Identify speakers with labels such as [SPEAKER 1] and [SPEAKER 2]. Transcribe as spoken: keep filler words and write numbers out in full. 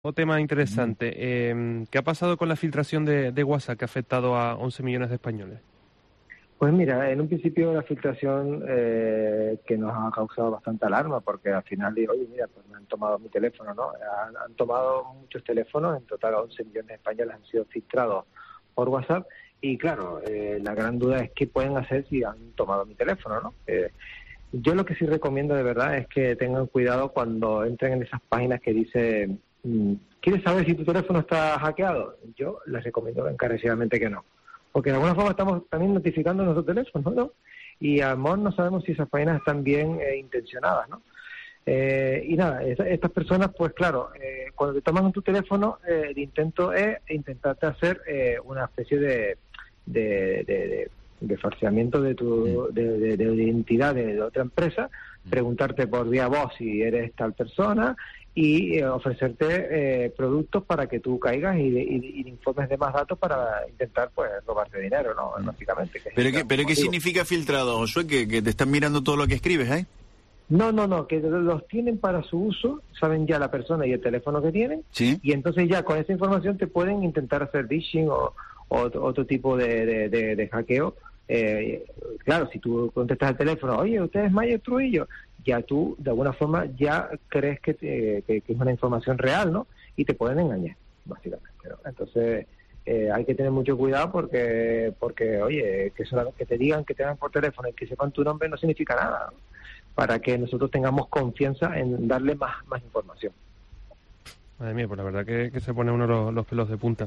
[SPEAKER 1] Un tema interesante. Eh, ¿Qué ha pasado con la filtración de, de WhatsApp que ha afectado a once millones de españoles?
[SPEAKER 2] Pues mira, en un principio la filtración eh, que nos ha causado bastante alarma, porque al final digo, oye, mira, pues me han tomado mi teléfono, ¿no? Han, han tomado muchos teléfonos, en total once millones de españoles han sido filtrados por WhatsApp, y claro, eh, la gran duda es qué pueden hacer si han tomado mi teléfono, ¿no? Eh, yo lo que sí recomiendo de verdad es que tengan cuidado cuando entren en esas páginas que dice, ¿quieres saber si tu teléfono está hackeado? Yo les recomiendo encarecidamente que no. Porque de alguna forma estamos también notificando nuestro teléfono, ¿no? Y a lo mejor no sabemos si esas páginas están bien eh, intencionadas, ¿no? Eh, y nada, es, estas personas, pues claro, eh, cuando te toman tu teléfono, eh, el intento es intentarte hacer eh, una especie de, de, de, de, de falseamiento de tu de, de, de identidad de, de otra empresa, preguntarte por vía voz si eres tal persona y eh, ofrecerte eh, productos para que tú caigas y, y, y informes de más datos para intentar pues robarte dinero, ¿no? Básicamente. Que
[SPEAKER 3] ¿Pero qué, pero qué significa filtrado, Josué? ¿Que, que te están mirando todo lo que escribes, eh?
[SPEAKER 2] No, no, no, que los tienen para su uso, saben ya la persona y el teléfono que tienen,
[SPEAKER 3] ¿sí?
[SPEAKER 2] Y entonces ya con esa información te pueden intentar hacer phishing o, o otro tipo de, de, de, de hackeo. Eh, claro, si tú contestas al teléfono, oye, usted es Mayer Trujillo, ya tú de alguna forma ya crees que, te, que, que es una información real, ¿no? Y te pueden engañar, básicamente, ¿no? Entonces eh, hay que tener mucho cuidado porque, porque oye, que, solamente, que te digan que te dan por teléfono y que sepan tu nombre no significa nada, ¿no? Para que nosotros tengamos confianza en darle más, más información.
[SPEAKER 1] Madre mía, pues la verdad que, que se pone uno los, los pelos de punta.